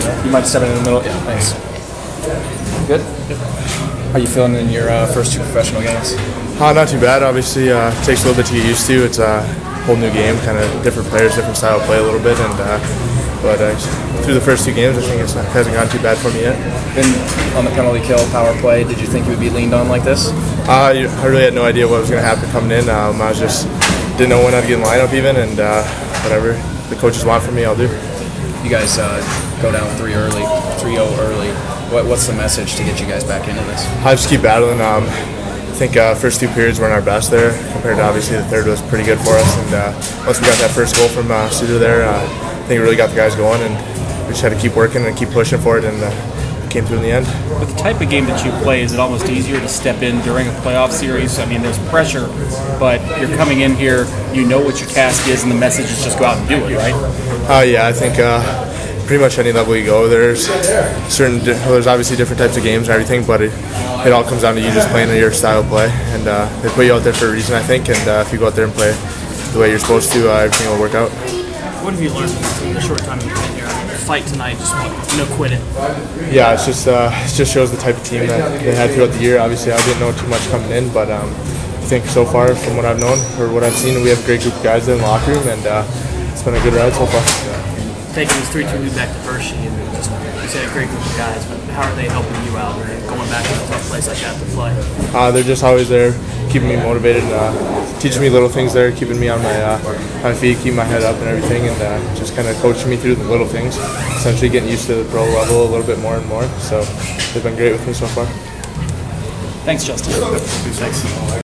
You might step in the middle. Yeah, thanks. Good? How are you feeling in your first two professional games? Not too bad. Obviously, it takes a little bit to get used to. It's a whole new game, kind of different players, different style of play a little bit. But through the first two games, I think it hasn't gone too bad for me yet. Then on the penalty kill, power play, did you think you would be leaned on like this? I really had no idea what was going to happen coming in. I was just didn't know when I'd get in the lineup even, and whatever the coaches want from me, I'll do. You guys go down 3-0 early. What's the message to get you guys back into this? I just keep battling. I think first two periods weren't our best there, compared to obviously the third was pretty good for us. And once we got that first goal from Suter there, I think it really got the guys going, and we just had to keep working and keep pushing for it, and came through in the end. With the type of game that you play, is it almost easier to step in during a playoff series? I mean, there's pressure, but you're coming in here, you know what your task is, and the message is just go out and do it, right? Yeah, I think pretty much any level you go, there's obviously different types of games and everything, but it all comes down to you just playing your style of play, and they put you out there for a reason, I think, and if you go out there and play the way you're supposed to, everything will work out. What have you learned in the short time you've been here? Fight tonight, just no quitting. Yeah, it just shows the type of team that they had throughout the year. Obviously, I didn't know too much coming in, but I think so far, from what I've known or what I've seen, we have a great group of guys in the locker room, and it's been a good ride so far. Taking this 3-2 lead back to Hershey, and just you said a great group of guys, but how are they helping you out going back to a tough place like that to play? They're just always there, keeping me motivated, teaching me little things there, keeping me on my feet, keeping my head up and everything, and just kind of coaching me through the little things, essentially getting used to the pro level a little bit more and more. So they've been great with me so far. Thanks, Justin. Thanks.